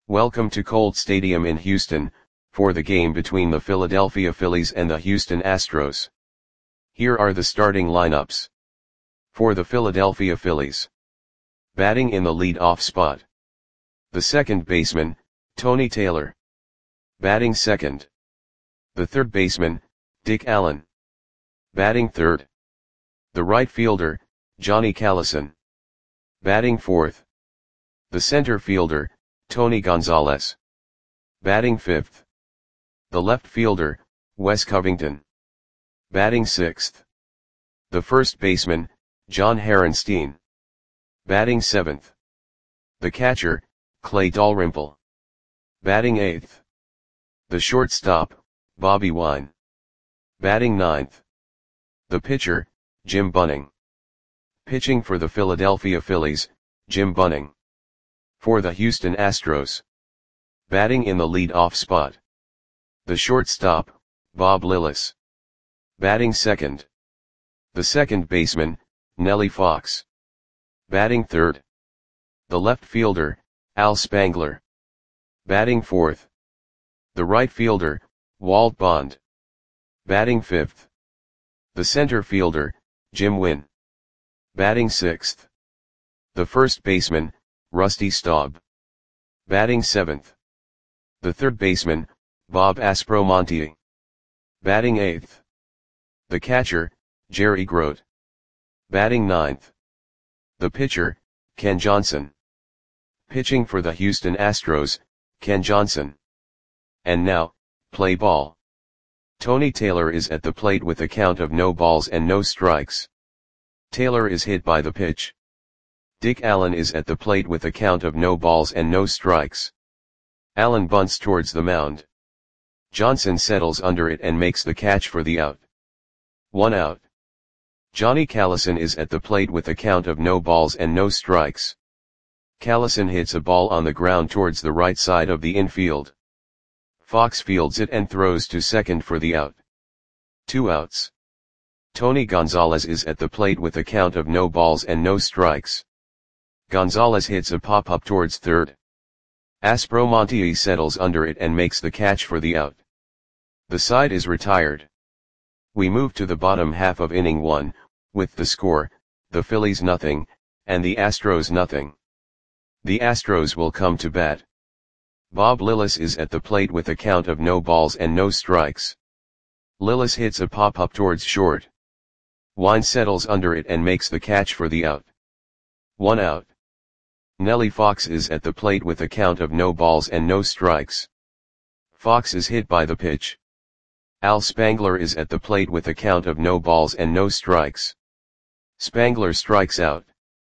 Welcome to Colt Stadium in Houston, for the game between the Philadelphia Phillies and the Houston Astros. Here are the starting lineups. For the Philadelphia Phillies. Batting in the lead-off spot. The second baseman, Tony Taylor. Batting second. The third baseman, Dick Allen. Batting third. The right fielder, Johnny Callison. Batting fourth. The center fielder, Tony Gonzalez. Batting fifth. The left fielder, Wes Covington. Batting sixth. The first baseman, John Harenstein. Batting seventh. The catcher, Clay Dalrymple. Batting eighth. The shortstop, Bobby Wine. Batting ninth. The pitcher, Jim Bunning. Pitching for the Philadelphia Phillies, Jim Bunning. For the Houston Astros. Batting in the lead-off spot. The shortstop, Bob Lillis. Batting second. The second baseman, Nellie Fox. Batting third. The left fielder, Al Spangler. Batting fourth. The right fielder, Walt Bond. Batting fifth. The center fielder, Jim Wynn. Batting sixth. The first baseman, Rusty Staub. Batting seventh. The third baseman, Bob Aspromonte. Batting eighth. The catcher, Jerry Grote. Batting ninth. The pitcher, Ken Johnson. Pitching for the Houston Astros, Ken Johnson. And now, play ball. Tony Taylor is at the plate with a count of no balls and no strikes. Taylor is hit by the pitch. Dick Allen is at the plate with a count of no balls and no strikes. Allen bunts towards the mound. Johnson settles under it and makes the catch for the out. 1 out. Johnny Callison is at the plate with a count of no balls and no strikes. Callison hits a ball on the ground towards the right side of the infield. Fox fields it and throws to second for the out. 2 outs. Tony Gonzalez is at the plate with a count of no balls and no strikes. Gonzalez hits a pop-up towards third. Aspromonte settles under it and makes the catch for the out. The side is retired. We move to the bottom half of inning 1, with the score, the Phillies nothing, and the Astros nothing. The Astros will come to bat. Bob Lillis is at the plate with a count of no balls and no strikes. Lillis hits a pop-up towards short. Wine settles under it and makes the catch for the out. 1 out. Nellie Fox is at the plate with a count of no balls and no strikes. Fox is hit by the pitch. Al Spangler is at the plate with a count of no balls and no strikes. Spangler strikes out.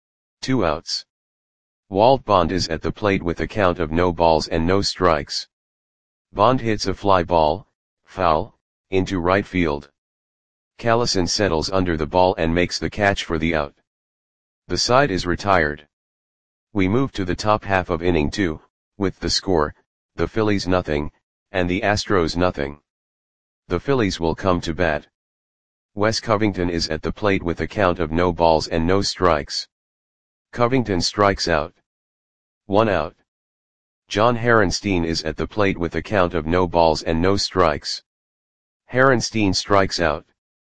2 outs. Walt Bond is at the plate with a count of no balls and no strikes. Bond hits a fly ball, foul, into right field. Callison settles under the ball and makes the catch for the out. The side is retired. We move to the top half of inning 2, with the score, the Phillies nothing, and the Astros nothing. The Phillies will come to bat. Wes Covington is at the plate with a count of no balls and no strikes. Covington strikes out. 1 out. John Harenstein is at the plate with a count of no balls and no strikes. Harenstein strikes out.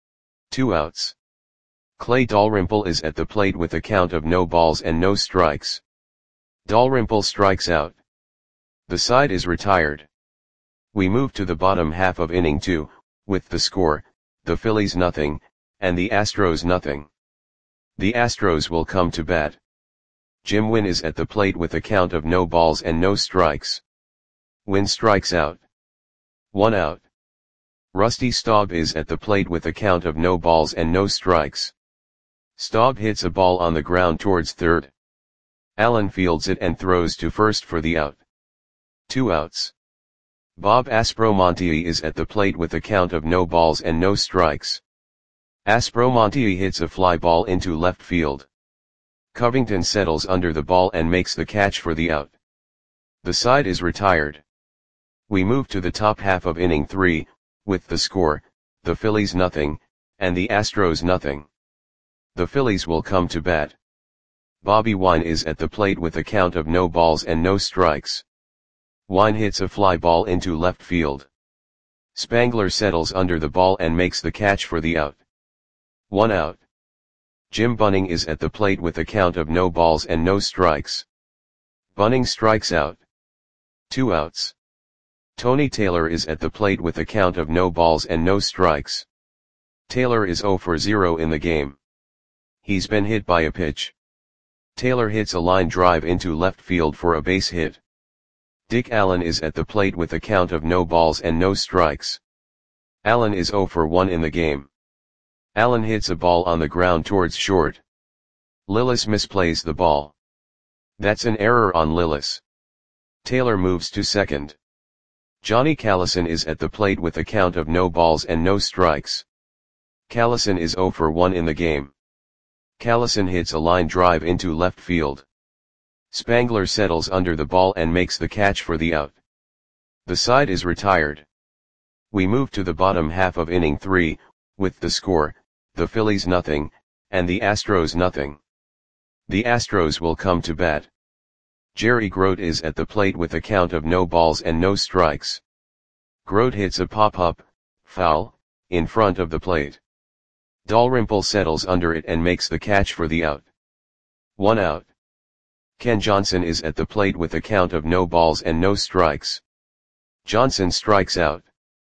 2 outs. Clay Dalrymple is at the plate with a count of no balls and no strikes. Dalrymple strikes out. The side is retired. We move to the bottom half of inning 2, with the score, the Phillies nothing, and the Astros nothing. The Astros will come to bat. Jim Wynn is at the plate with a count of no balls and no strikes. Wynn strikes out. 1 out. Rusty Staub is at the plate with a count of no balls and no strikes. Staub hits a ball on the ground towards third. Allen fields it and throws to first for the out. 2 outs. Bob Aspromonte is at the plate with a count of no balls and no strikes. Aspromonte hits a fly ball into left field. Covington settles under the ball and makes the catch for the out. The side is retired. We move to the top half of inning 3, with the score, the Phillies nothing, and the Astros nothing. The Phillies will come to bat. Bobby Wine is at the plate with a count of no balls and no strikes. Wine hits a fly ball into left field. Spangler settles under the ball and makes the catch for the out. 1 out. Jim Bunning is at the plate with a count of no balls and no strikes. Bunning strikes out. 2 outs. Tony Taylor is at the plate with a count of no balls and no strikes. Taylor is 0 for 0 in the game. He's been hit by a pitch. Taylor hits a line drive into left field for a base hit. Dick Allen is at the plate with a count of no balls and no strikes. Allen is 0 for 1 in the game. Allen hits a ball on the ground towards short. Lillis misplays the ball. That's an error on Lillis. Taylor moves to second. Johnny Callison is at the plate with a count of no balls and no strikes. Callison is 0 for 1 in the game. Callison hits a line drive into left field. Spangler settles under the ball and makes the catch for the out. The side is retired. We move to the bottom half of inning 3, with the score, the Phillies nothing, and the Astros nothing. The Astros will come to bat. Jerry Grote is at the plate with a count of no balls and no strikes. Grote hits a pop-up, foul, in front of the plate. Dalrymple settles under it and makes the catch for the out. 1 out. Ken Johnson is at the plate with a count of no balls and no strikes. Johnson strikes out.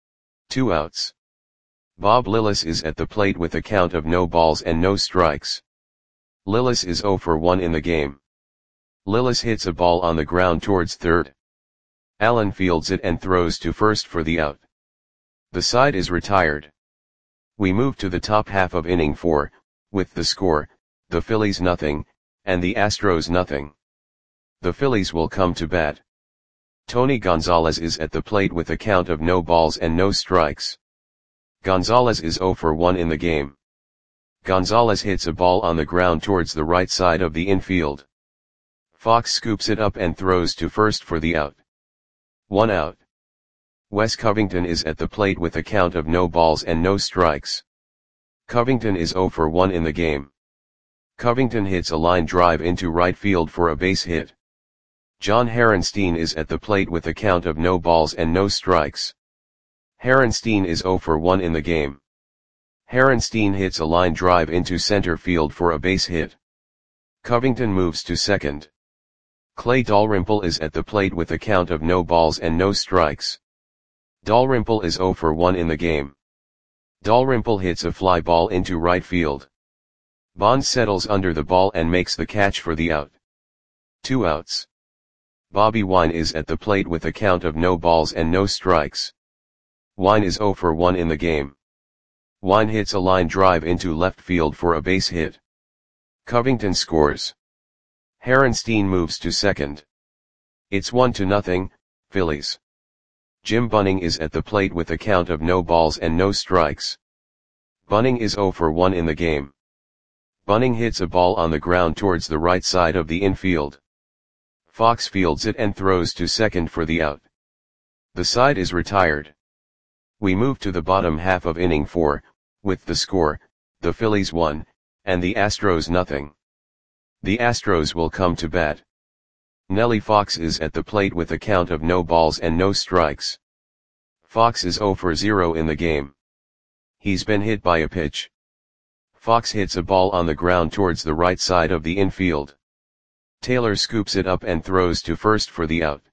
2 outs. Bob Lillis is at the plate with a count of no balls and no strikes. Lillis is 0 for 1 in the game. Lillis hits a ball on the ground towards third. Allen fields it and throws to first for the out. The side is retired. We move to the top half of inning 4, with the score, the Phillies nothing, and the Astros nothing. The Phillies will come to bat. Tony Gonzalez is at the plate with a count of no balls and no strikes. Gonzalez is 0 for 1 in the game. Gonzalez hits a ball on the ground towards the right side of the infield. Fox scoops it up and throws to first for the out. 1 out. Wes Covington is at the plate with a count of no balls and no strikes. Covington is 0 for 1 in the game. Covington hits a line drive into right field for a base hit. John Harenstein is at the plate with a count of no balls and no strikes. Harenstein is 0 for 1 in the game. Harenstein hits a line drive into center field for a base hit. Covington moves to second. Clay Dalrymple is at the plate with a count of no balls and no strikes. Dalrymple is 0 for 1 in the game. Dalrymple hits a fly ball into right field. Bond settles under the ball and makes the catch for the out. 2 outs. Bobby Wine is at the plate with a count of no balls and no strikes. Wine is 0 for 1 in the game. Wine hits a line drive into left field for a base hit. Covington scores. Harenstein moves to second. It's 1-0, Phillies. Jim Bunning is at the plate with a count of no balls and no strikes. Bunning is 0 for 1 in the game. Bunning hits a ball on the ground towards the right side of the infield. Fox fields it and throws to second for the out. The side is retired. We move to the bottom half of inning 4, with the score, the Phillies 1, and the Astros nothing. The Astros will come to bat. Nellie Fox is at the plate with a count of no balls and no strikes. Fox is 0 for 0 in the game. He's been hit by a pitch. Fox hits a ball on the ground towards the right side of the infield. Taylor scoops it up and throws to first for the out.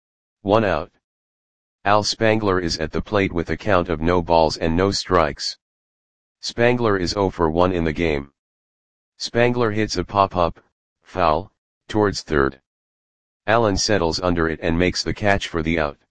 1 out. Al Spangler is at the plate with a count of no balls and no strikes. Spangler is 0 for 1 in the game. Spangler hits a pop-up, foul, towards third. Allen settles under it and makes the catch for the out.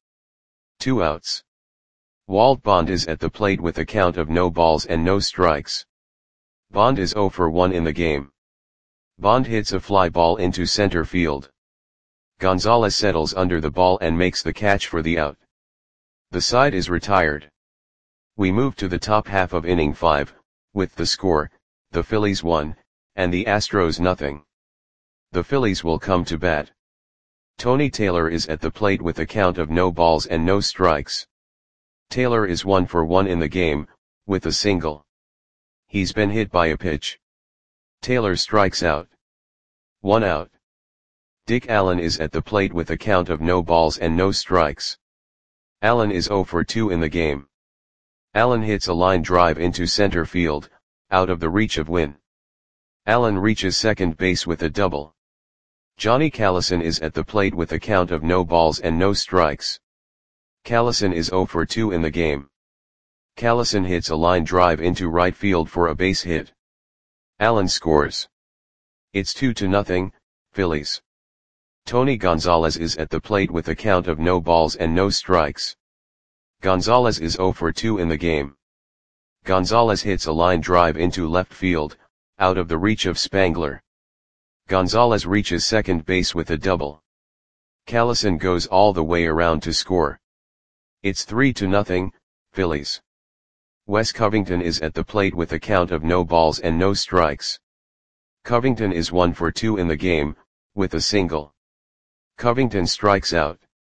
2 outs. Walt Bond is at the plate with a count of no balls and no strikes. Bond is 0 for 1 in the game. Bond hits a fly ball into center field. Gonzalez settles under the ball and makes the catch for the out. The side is retired. We move to the top half of inning 5, with the score, the Phillies 1, and the Astros nothing. The Phillies will come to bat. Tony Taylor is at the plate with a count of no balls and no strikes. Taylor is 1 for 1 in the game, with a single. He's been hit by a pitch. Taylor strikes out. 1 out. Dick Allen is at the plate with a count of no balls and no strikes. Allen is 0 for 2 in the game. Allen hits a line drive into center field, out of the reach of Winn. Allen reaches second base with a double. Johnny Callison is at the plate with a count of no balls and no strikes. Callison is 0 for 2 in the game. Callison hits a line drive into right field for a base hit. Allen scores. It's 2-0, Phillies. Tony Gonzalez is at the plate with a count of no balls and no strikes. Gonzalez is 0 for 2 in the game. Gonzalez hits a line drive into left field, out of the reach of Spangler. Gonzalez reaches second base with a double. Callison goes all the way around to score. It's 3-0, Phillies. Wes Covington is at the plate with a count of no balls and no strikes. Covington is 1 for 2 in the game, with a single. Covington strikes out.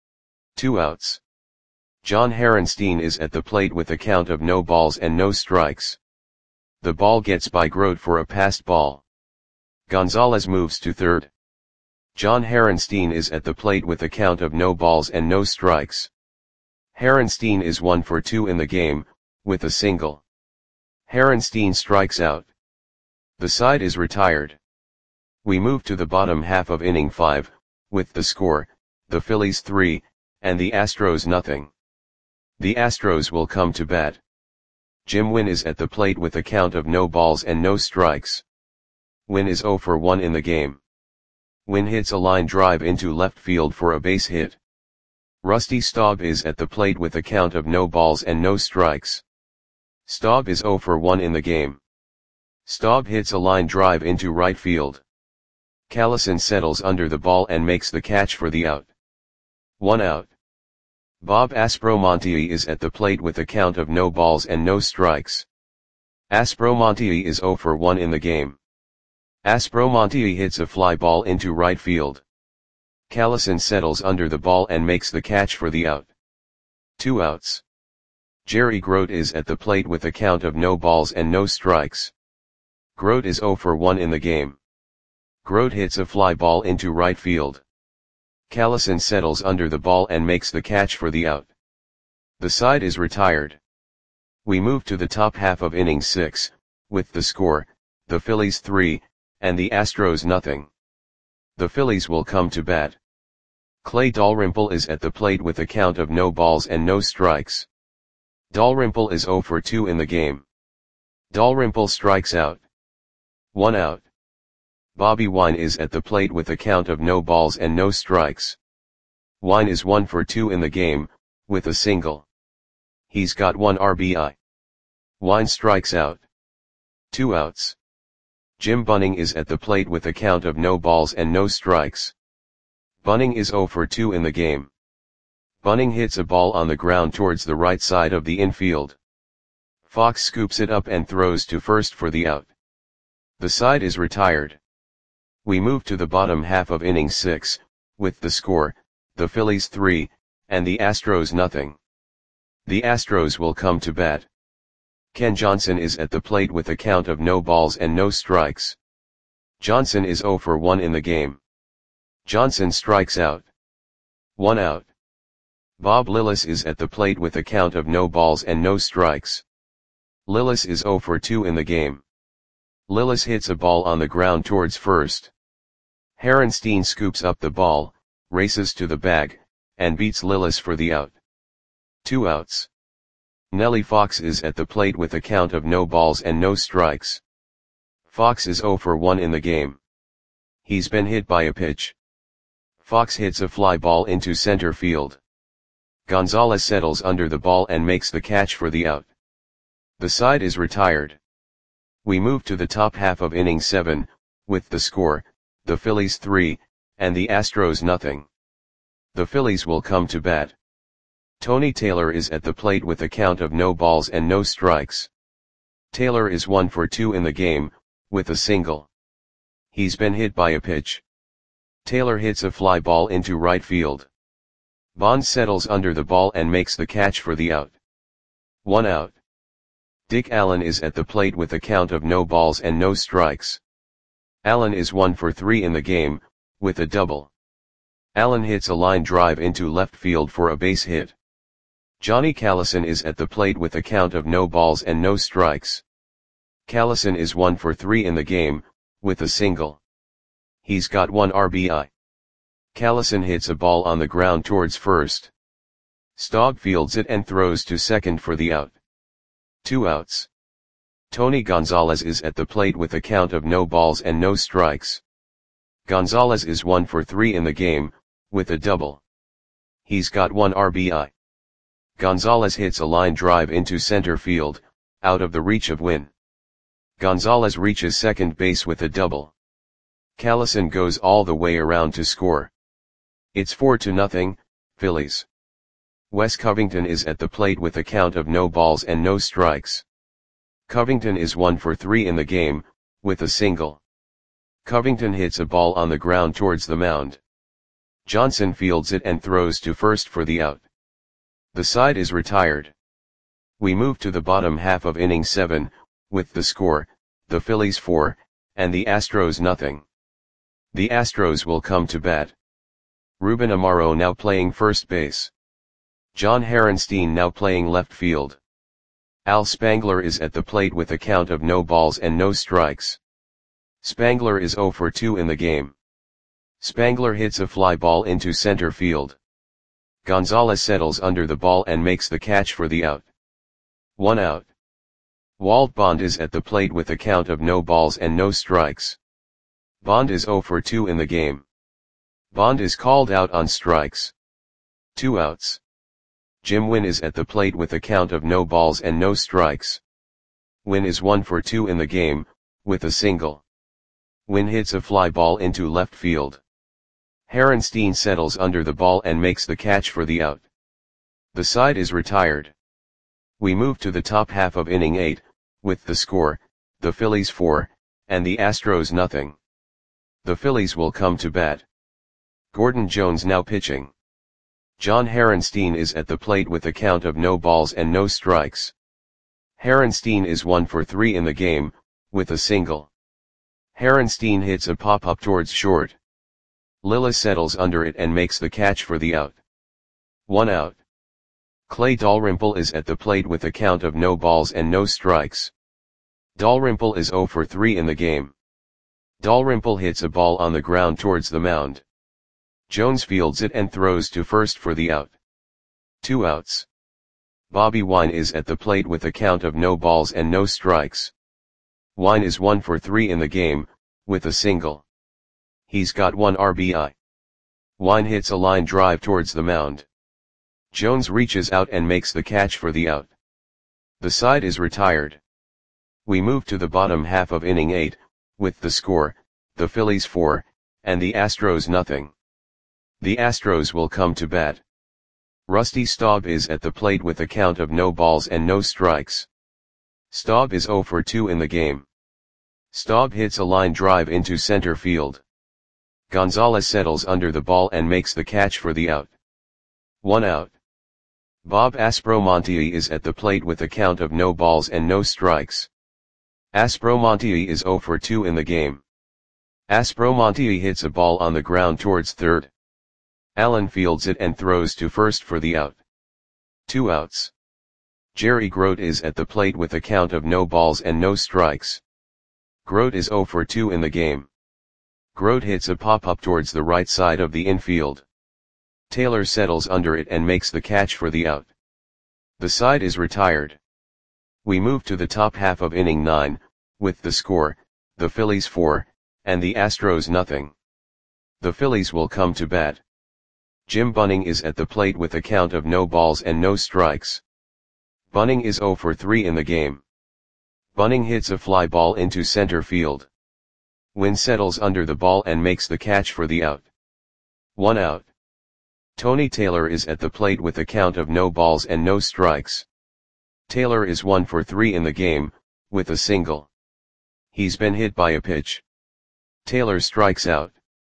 2 outs. John Harenstein is at the plate with a count of no balls and no strikes. The ball gets by Grote for a passed ball. Gonzalez moves to third. John Harenstein is at the plate with a count of no balls and no strikes. Harenstein is 1 for 2 in the game, with a single. Harenstein strikes out. The side is retired. We move to the bottom half of inning 5, with the score, the Phillies 3, and the Astros 0. The Astros will come to bat. Jim Winn is at the plate with a count of no balls and no strikes. Winn is 0 for 1 in the game. Winn hits a line drive into left field for a base hit. Rusty Staub is at the plate with a count of no balls and no strikes. Staub is 0 for 1 in the game. Staub hits a line drive into right field. Callison settles under the ball and makes the catch for the out. 1 out. Bob Aspromonte is at the plate with a count of no balls and no strikes. Aspromonte is 0 for 1 in the game. Aspromonte hits a fly ball into right field. Callison settles under the ball and makes the catch for the out. 2 outs. Jerry Grote is at the plate with a count of no balls and no strikes. Grote is 0 for 1 in the game. Grote hits a fly ball into right field. Callison settles under the ball and makes the catch for the out. The side is retired. We move to the top half of inning 6, with the score, the Phillies 3, and the Astros 0. The Phillies will come to bat. Clay Dalrymple is at the plate with a count of no balls and no strikes. Dalrymple is 0 for 2 in the game. Dalrymple strikes out. 1 out. Bobby Wine is at the plate with a count of no balls and no strikes. Wine is 1 for 2 in the game, with a single. He's got 1 RBI. Wine strikes out. 2 outs. Jim Bunning is at the plate with a count of no balls and no strikes. Bunning is 0 for 2 in the game. Bunning hits a ball on the ground towards the right side of the infield. Fox scoops it up and throws to first for the out. The side is retired. We move to the bottom half of inning 6, with the score, the Phillies 3, and the Astros 0. The Astros will come to bat. Ken Johnson is at the plate with a count of no balls and no strikes. Johnson is 0 for 1 in the game. Johnson strikes out. 1 out. Bob Lillis is at the plate with a count of no balls and no strikes. Lillis is 0 for 2 in the game. Lillis hits a ball on the ground towards first. Harenstein scoops up the ball, races to the bag, and beats Lillis for the out. 2 outs. Nellie Fox is at the plate with a count of no balls and no strikes. Fox is 0 for 1 in the game. He's been hit by a pitch. Fox hits a fly ball into center field. Gonzalez settles under the ball and makes the catch for the out. The side is retired. We move to the top half of inning 7, with the score, the Phillies 3, and the Astros 0. The Phillies will come to bat. Tony Taylor is at the plate with a count of no balls and no strikes. Taylor is 1 for 2 in the game, with a single. He's been hit by a pitch. Taylor hits a fly ball into right field. Bond settles under the ball and makes the catch for the out. 1 out. Dick Allen is at the plate with a count of no balls and no strikes. Allen is 1 for 3 in the game, with a double. Allen hits a line drive into left field for a base hit. Johnny Callison is at the plate with a count of no balls and no strikes. Callison is 1 for 3 in the game, with a single. He's got 1 RBI. Callison hits a ball on the ground towards first. Staub fields it and throws to second for the out. 2 outs. Tony Gonzalez is at the plate with a count of no balls and no strikes. Gonzalez is 1 for 3 in the game, with a double. He's got 1 RBI. Gonzalez hits a line drive into center field, out of the reach of Wynn. Gonzalez reaches second base with a double. Callison goes all the way around to score. It's 4-0, Phillies. Wes Covington is at the plate with a count of no balls and no strikes. Covington is 1 for 3 in the game, with a single. Covington hits a ball on the ground towards the mound. Johnson fields it and throws to first for the out. The side is retired. We move to the bottom half of inning 7, with the score, the Phillies 4, and the Astros nothing. The Astros will come to bat. Ruben Amaro now playing first base. John Harenstein now playing left field. Al Spangler is at the plate with a count of no balls and no strikes. Spangler is 0 for 2 in the game. Spangler hits a fly ball into center field. Gonzalez settles under the ball and makes the catch for the out. 1 out. Walt Bond is at the plate with a count of no balls and no strikes. Bond is 0 for 2 in the game. Bond is called out on strikes. 2 outs. Jim Wynn is at the plate with a count of no balls and no strikes. Wynn is 1 for 2 in the game, with a single. Wynn hits a fly ball into left field. Harenstein settles under the ball and makes the catch for the out. The side is retired. We move to the top half of inning 8, with the score, the Phillies 4, and the Astros nothing. The Phillies will come to bat. Gordon Jones now pitching. John Harenstein is at the plate with a count of no balls and no strikes. Harenstein is 1 for 3 in the game, with a single. Harenstein hits a pop-up towards short. Lilla settles under it and makes the catch for the out. 1 out. Clay Dalrymple is at the plate with a count of no balls and no strikes. Dalrymple is 0 for 3 in the game. Dalrymple hits a ball on the ground towards the mound. Jones fields it and throws to first for the out. 2 outs. Bobby Wine is at the plate with a count of no balls and no strikes. Wine is 1 for 3 in the game, with a single. He's got 1 RBI. Wine hits a line drive towards the mound. Jones reaches out and makes the catch for the out. The side is retired. We move to the bottom half of inning 8, with the score, the Phillies 4, and the Astros nothing. The Astros will come to bat. Rusty Staub is at the plate with a count of no balls and no strikes. Staub is 0 for 2 in the game. Staub hits a line drive into center field. Gonzalez settles under the ball and makes the catch for the out. 1 out. Bob Aspromonte is at the plate with a count of no balls and no strikes. Aspromonte is 0 for 2 in the game. Aspromonte hits a ball on the ground towards third. Allen fields it and throws to first for the out. 2 outs. Jerry Grote is at the plate with a count of no balls and no strikes. Grote is 0 for 2 in the game. Grote hits a pop-up towards the right side of the infield. Taylor settles under it and makes the catch for the out. The side is retired. We move to the top half of inning 9, with the score, the Phillies 4, and the Astros nothing. The Phillies will come to bat. Jim Bunning is at the plate with a count of no balls and no strikes. Bunning is 0 for 3 in the game. Bunning hits a fly ball into center field. Wynn settles under the ball and makes the catch for the out. 1 out. Tony Taylor is at the plate with a count of no balls and no strikes. Taylor is 1 for 3 in the game, with a single. He's been hit by a pitch. Taylor strikes out.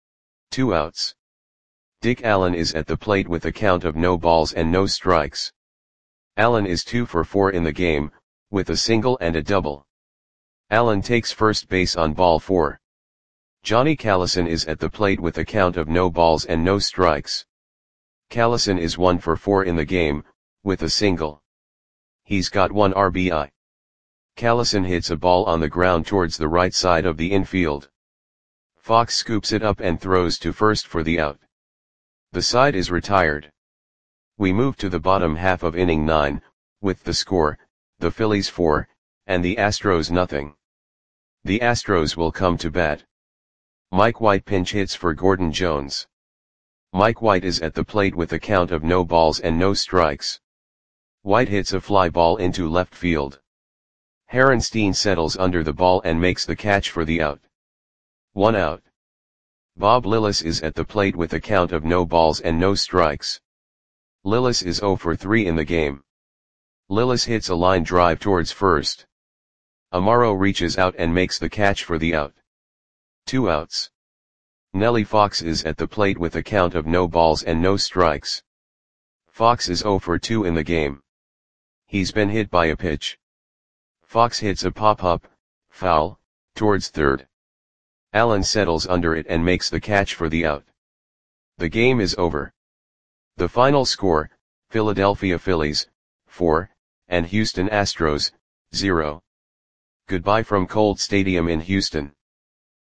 2 outs. Dick Allen is at the plate with a count of no balls and no strikes. Allen is 2 for 4 in the game, with a single and a double. Allen takes first base on ball 4. Johnny Callison is at the plate with a count of no balls and no strikes. Callison is 1 for 4 in the game, with a single. He's got 1 RBI. Callison hits a ball on the ground towards the right side of the infield. Fox scoops it up and throws to first for the out. The side is retired. We move to the bottom half of inning 9, with the score, the Phillies 4, and the Astros nothing. The Astros will come to bat. Mike White pinch hits for Gordon Jones. Mike White is at the plate with a count of no balls and no strikes. White hits a fly ball into left field. Harenstein settles under the ball and makes the catch for the out. 1 out. Bob Lillis is at the plate with a count of no balls and no strikes. Lillis is 0 for 3 in the game. Lillis hits a line drive towards first. Amaro reaches out and makes the catch for the out. 2 outs. Nellie Fox is at the plate with a count of no balls and no strikes. Fox is 0 for 2 in the game. He's been hit by a pitch. Fox hits a pop-up, foul, towards third. Allen settles under it and makes the catch for the out. The game is over. The final score, Philadelphia Phillies, 4, and Houston Astros, 0. Goodbye from Colt Stadium in Houston.